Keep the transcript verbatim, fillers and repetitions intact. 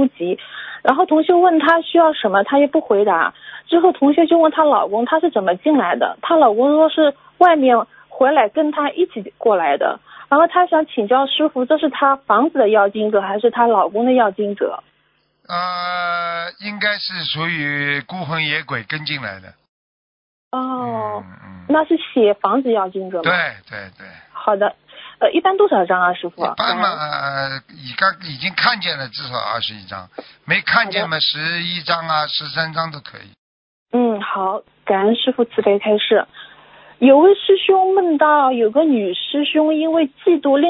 初级。然后同学问她需要什么，她也不回答。之后同学就问她老公她是怎么进来的，她老公说是外面回来跟她一起过来的。然后她想请教师傅，这是她房子的要经者还是她老公的要经者？ 呃，应该是属于孤魂野鬼跟进来的。 哦， 嗯嗯， 那是写房子要经者吗？ 对对对。 好的，呃，一般多少张啊，师傅？ 一般嘛，呃，已刚已经看见了，至少二十一张，没看见嘛，十一张啊，十三张都可以。 嗯，好，感恩师傅慈悲开示。有位师兄梦到有个女师兄因为嫉妒另